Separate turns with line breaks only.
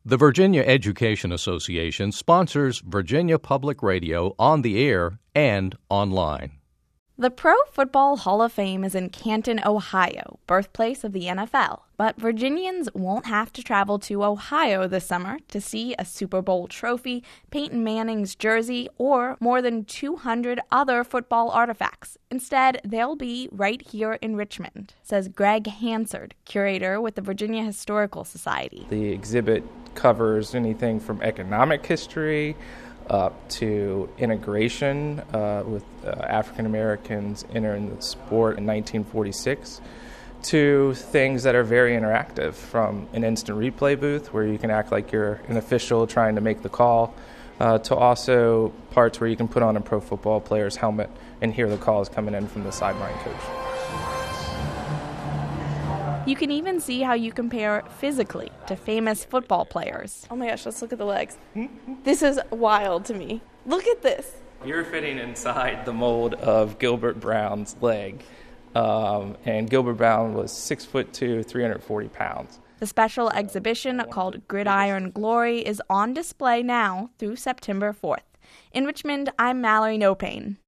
The Virginia Education Association sponsors Virginia Public Radio on the air and online.
The Pro Football Hall of Fame is in Canton, Ohio, birthplace of the NFL. But Virginians won't have to travel to Ohio this summer to see a Super Bowl trophy, Peyton Manning's jersey, or more than 200 other football artifacts. Instead, they'll be right here in Richmond, says Greg Hansard, curator with the Virginia Historical Society.
The exhibit covers anything from economic history to integration with African Americans entering the sport in 1946, to things that are very interactive, from an instant replay booth where you can act like you're an official trying to make the call, to also parts where you can put on a pro football player's helmet and hear the calls coming in from the sideline coach.
You can even see how you compare physically to famous football players. Oh my gosh, let's look at the legs. This is wild to me. Look at this.
You're fitting inside the mold of Gilbert Brown's leg. And Gilbert Brown was 6'2", 340 pounds.
The special exhibition called Gridiron Glory is on display now through September 4th. In Richmond, I'm Mallory Nopane.